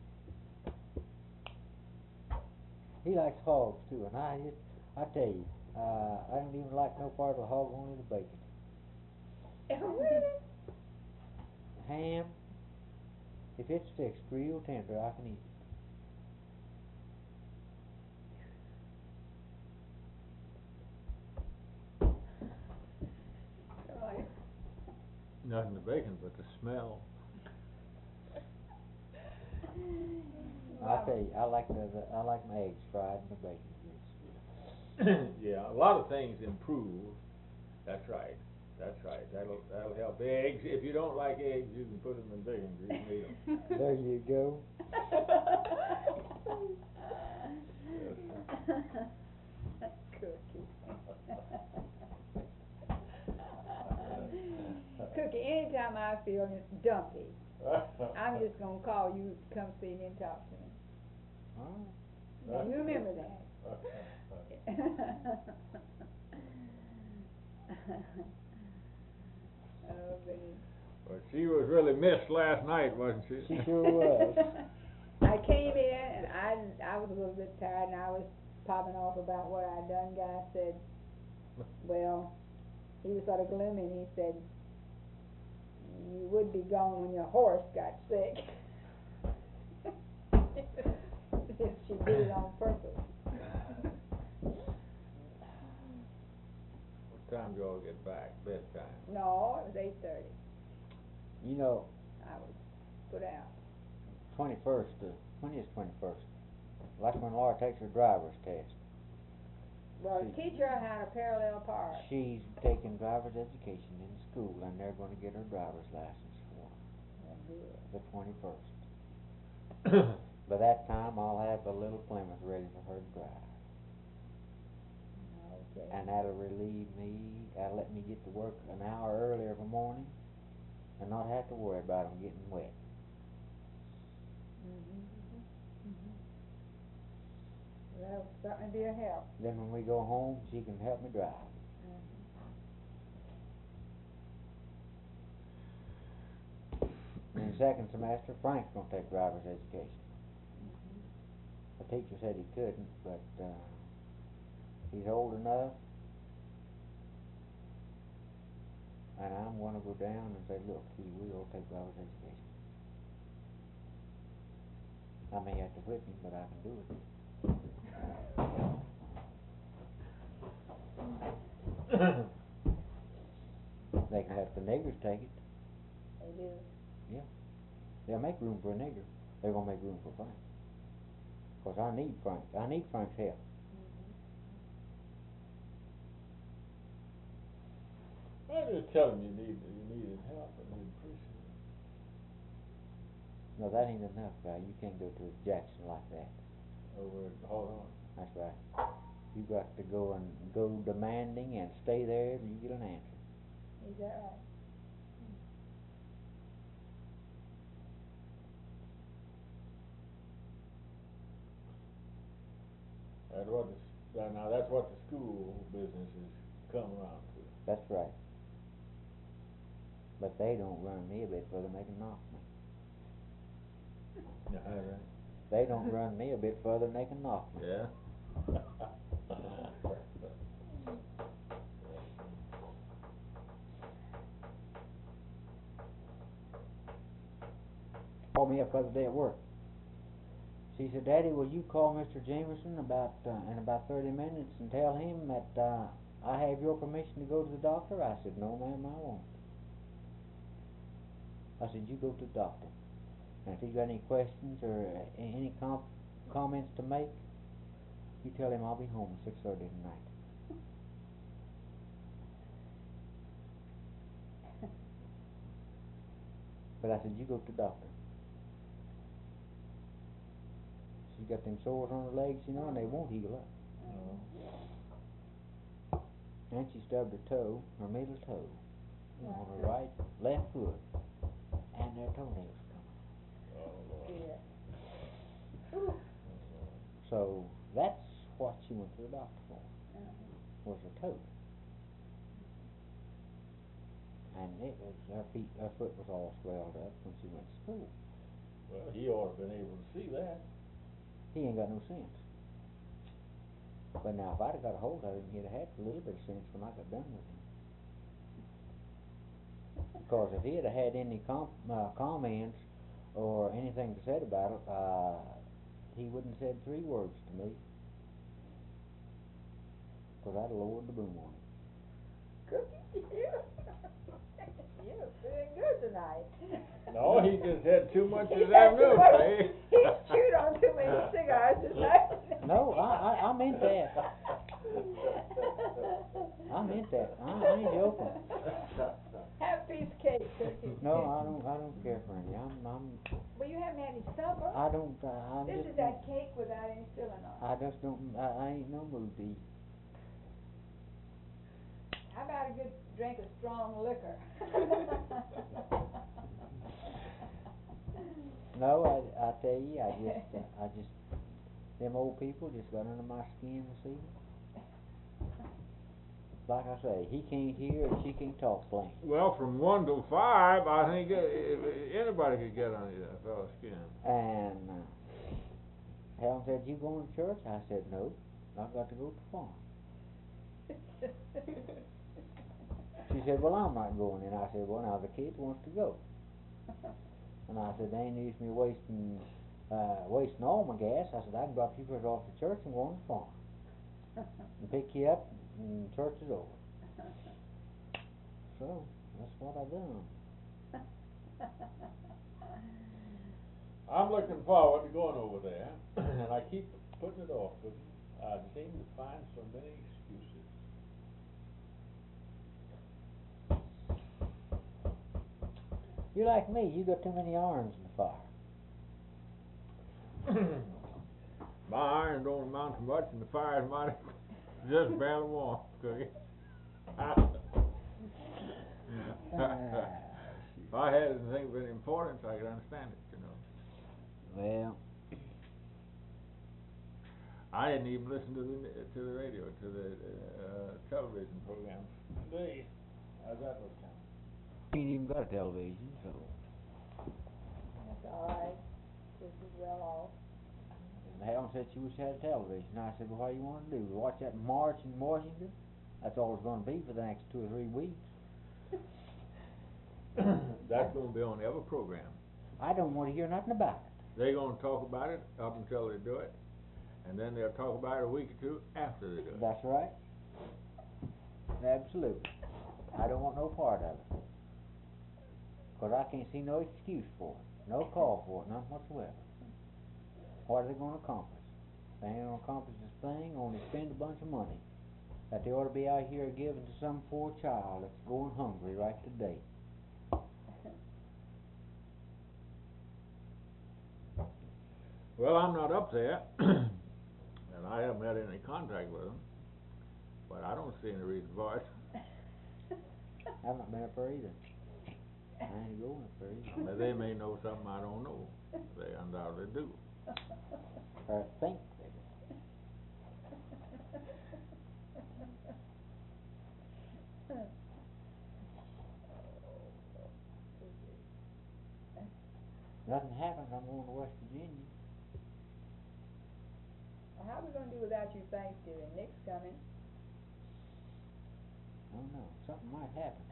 He likes hogs too, and I tell you, I don't even like no part of a hog, only the bacon. Really? Ham, if it sticks real tender, I can eat it. Right. Nothing the bacon, but the smell. I tell you, I like my eggs fried and the bacon grease. Yeah, a lot of things improve. That's right. That'll help. Eggs. If you don't like eggs, you can put them in bacon grease and eat 'em. There you go. Cookie. Cookie, anytime I feel dumpy, I'm just gonna call you to come see me and talk to me. Oh, Now, you remember that. Oh, baby. Well, she was really missed last night, wasn't she? She sure was. I came in and I was a little bit tired and I was popping off about what I'd done. Guy said, well, he was sort of gloomy and he said, you would be gone when your horse got sick. She did it on purpose. time y'all get back, bedtime? No, it was 8:30. You know, I was put out. 21st, when is 21st? That's when Laura takes her driver's test. Well, the teacher had a parallel park. She's taking driver's education in school, and they're gonna get her driver's license for her, the 21st. By that time, I'll have a little Plymouth ready for her to drive. Okay. And that'll relieve me, that'll let me get to work an hour earlier every morning, and not have to worry about them getting wet. That'll certainly be a help. Then when we go home, she can help me drive. In the second semester, Frank's gonna take driver's education. The teacher said he couldn't, but, he's old enough, and I'm gonna go down and say, look, he will take driver's education. I may have to whip him, but I can do it. They can let the niggers take it. They do. They'll make room for a nigger. They're gonna make room for Frank. 'Cause I need Frank. I need Frank's help. I just tell him you needed help and he'd appreciate it. No, that ain't enough, guy. You can't go to Jackson like that. Over at Hawthorne. That's right. You got to go demanding and stay there till you get an answer. Is that right? That's what the school business has come around to. That's right. But they don't run me a bit further than they can knock me. Right. They don't run me a bit further than they can knock me. Yeah? Called me up the other day at work. She said, Daddy, will you call Mr. Jamerson in about 30 minutes and tell him that I have your permission to go to the doctor? I said, no, ma'am, I won't. I said, you go to the doctor. And if he's got any questions or any comments to make, you tell him I'll be home at 6:30 tonight. But I said, you go to the doctor. She's got them sores on her legs, you know, and they won't heal up. And she stubbed her toe, her middle toe, on her left foot, and their toenails come off. Yeah. So that's what she went to the doctor for, was her toe. And her foot was all swelled up when she went to school. Well, he ought to have been able to see that. He ain't got no sense. But now, if I'd have got a hold of him, he'd have had a little bit of sense when I got done with him. Because if he'd have had any comments or anything to say about it, he wouldn't have said 3 words to me. Because I'd have lowered the boom on him. Good for you. You're feeling good tonight. No, he just had too much He this had too afternoon, much- eh? He chewed on too many cigars tonight. No, I meant that. I meant that. I ain't joking. Have a piece of cake, cookie. No, I don't care for any. Well, you haven't had any supper. I don't, This is that cake without any filling on it. I just don't, I ain't no mood to eat. How about a good drink of strong liquor? No, I tell you, I just, them old people just got under my skin this evening. Like I say, he can't hear and she can't talk plain. Well, from 1 to 5, I think anybody could get under that fellow's skin. And Helen said, you going to church? I said, no, I've got to go to the farm. She said, well, I'm not going. And I said, well, now the kid wants to go. And I said, they ain't use me wasting all my gas. I said, I can drop you first off to church and go on the farm. And pick you up and church is over. so. That's what I done. I'm looking forward to going over there, and I keep putting it off, but I seem to find so many excuses. You like me, you got too many irons in the fire. My iron don't amount to much, and the fire's mighty just barely warm, Cookie. If I had anything of any importance, I could understand it, you know. Well, I didn't even listen to the radio, to the television programs today. How's that look, Tom? you ain't even got a television, so. That's all right. This is well off. And Helen said she wished she had a television. I said, well, what do you want to do? Watch that march in Washington? That's all it's going to be for the next 2 or 3 weeks. That's gonna be on every program. I don't want to hear nothing about it. They're gonna talk about it up until they do it, and then they'll talk about it a week or 2 after they do it. That's right. Absolutely. I don't want no part of it. 'Cause I can't see no excuse for it. No call for it, none whatsoever. What are they going to accomplish? They ain't going to accomplish this thing, only spend a bunch of money that they ought to be out here giving to some poor child that's going hungry right today. Well, I'm not up there, and I haven't had any contact with them, but I don't see any reason for it. I've not been up there either. I ain't going up there either. I mean, they may know something I don't know. They undoubtedly do. Or think they do. Nothing happens, I'm going to West Virginia. Well, how we gonna do without you Thanksgiving? Nick's coming. I don't know, something might happen.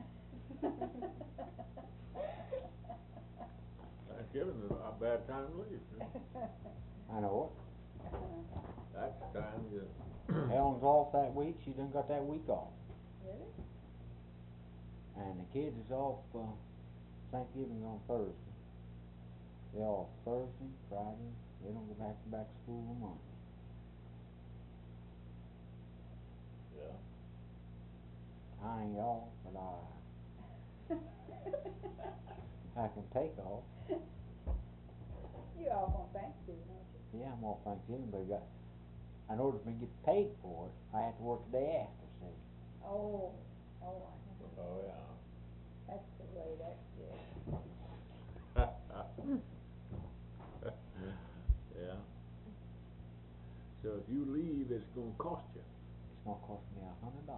Thanksgiving is a bad time to leave. I know it. That's the time you. Helen's off that week, she done got that week off. Really? And the kids is off, Thanksgiving on Thursday. They're off Thursday, Friday, they don't go back to school on Monday. Yeah. I ain't off, but I can take off. You off on Thanksgiving, aren't you? Yeah, I'm off Thanksgiving, but in order for me to get paid for it, I have to work the day after, see. Oh, I know. Oh, yeah. That's the way that's it. Yeah. So if you leave, it's gonna cost you. It's gonna cost me $100.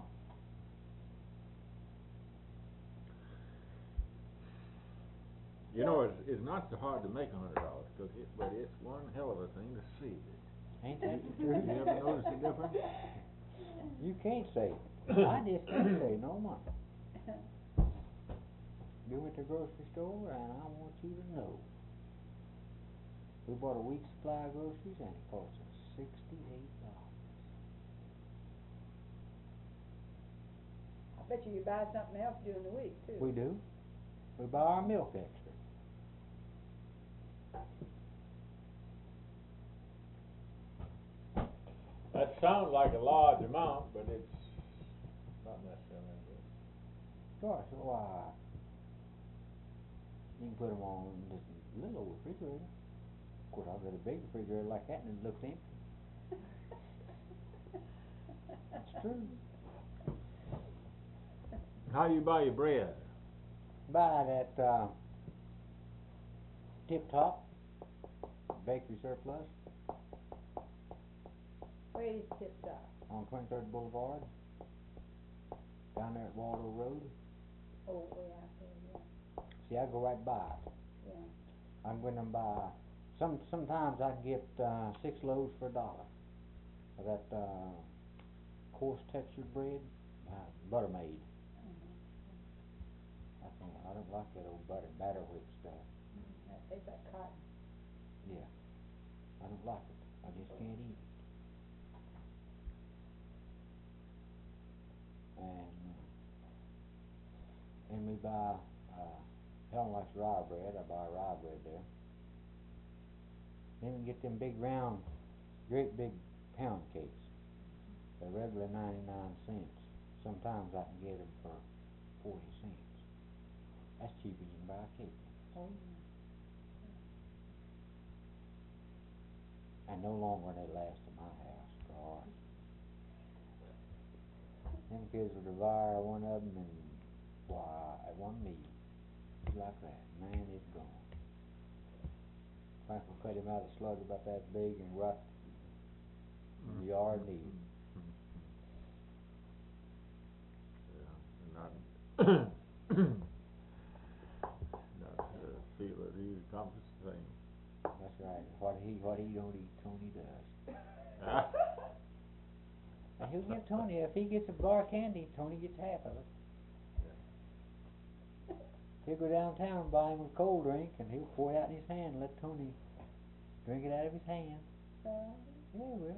You know, it's not so hard to make $100, Cookie, but it's one hell of a thing to save it. Ain't that the You truth? ever notice the difference? You can't save. I just can't save no money. You went to the grocery store, and I want you to know. We bought a week's supply of groceries, and it cost us $68. I bet you buy something else during the week, too. We do. We buy our milk extra. That sounds like a large amount, but it's not necessarily. Gosh, why? You can put them on this little old refrigerator. Of course, I've got a big refrigerator like that, and it looks empty. It's true. How do you buy your bread? Buy that Tip Top Bakery Surplus Where is Tip Top? on 23rd Boulevard, down there at Waldo Road. Oh, way out there, yeah. See, I go right by it. Yeah. I'm going to buy. Sometimes I can get 6 loaves for $1 of that coarse textured bread, Buttermade. I don't like that old batter whip stuff. That tastes like cotton. Yeah, I don't like it. I just can't eat it. And and we buy, Helen likes rye bread, I buy rye bread there. Then we get them big round, great big pound cakes. They're regularly 99 cents. Sometimes I can get them for 40 cents. That's cheaper than you can buy a cake. Oh, And no longer than they last at my house, God. Them kids would devour one of them and, why, at one meal. Just like that. Man, it's gone. Frank will cut him out a slug about that big and rot in the yard and eat it. Not feel that he accomplished the same. That's right. What he don't eat, Tony does. And he'll give Tony, if he gets a bar of candy, Tony gets half of it. He'll go downtown and buy him a cold drink, and he'll pour it out in his hand and let Tony drink it out of his hand. Yeah, he will.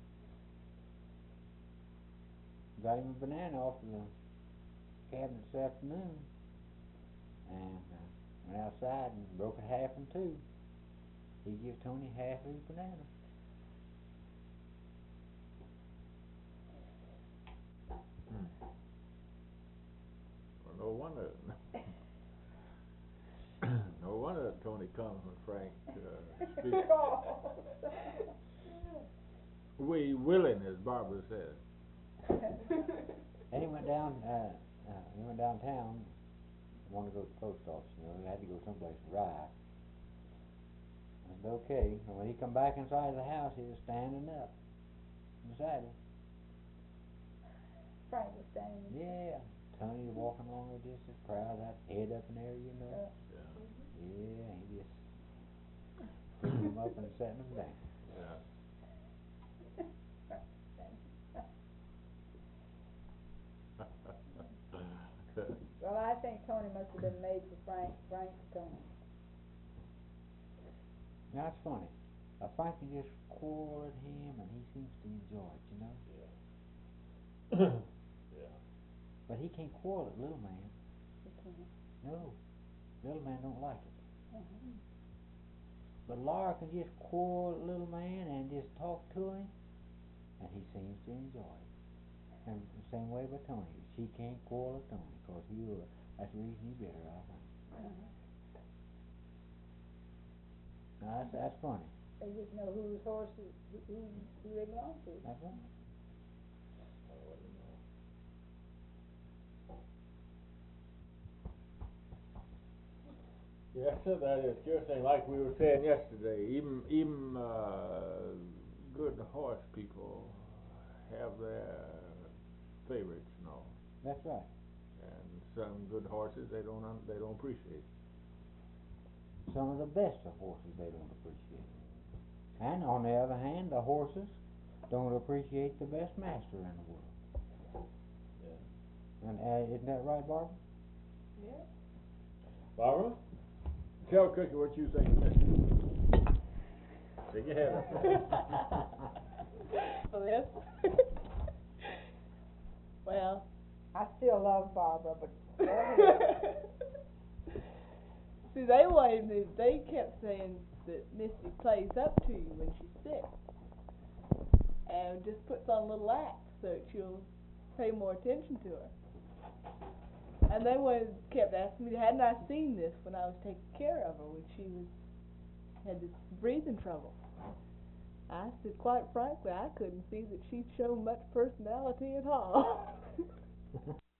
Got him a banana off of the cabinet this afternoon, and went outside and broke it half in two. He give Tony half of his banana. Well, no wonder. No wonder Tony comes when Frank speaks. We willing, as Barbara says. And he went downtown, wanted to go to the post office, you know, he had to go someplace to ride. I said, okay, and when he come back inside the house, he was standing up beside him. Frank was standing. Yeah, Tony walking along with just as proud, that head up in there, you know. Yeah, he just picking him up and setting him down. Yeah. Well, I think Tony must have been made for Frank for Tony. Now, it's funny. Frank can just quarrel at him, and he seems to enjoy it, you know. Yeah. But he can't quarrel at little man. He can't. No, little man don't like it. Uh-huh. But Laura can just quarrel at little man and just talk to him, and he seems to enjoy it. And the same way with Tony. She can't quarrel at Tony, because that's the reason he bit her, I think. Uh-huh. Now, that's funny. They just know whose horses, who they belong to. That's right. Yes, sir, that is curious thing. Like we were saying yesterday, even good horse people have their favorites, you know. That's right. And some good horses they don't appreciate. Some of the best of horses they don't appreciate. And on the other hand, the horses don't appreciate the best master in the world. Yeah. And isn't that right, Barbara? yeah. Barbara, tell Cookie what you think of this. Stick your head up. For this? Well. I still love Barbara, but See, they kept saying that Missy plays up to you when she's sick, and just puts on a little act so that you'll pay more attention to her. And they kept asking me, hadn't I seen this when I was taking care of her when she had this breathing trouble? I said, quite frankly, I couldn't see that she'd show much personality at all.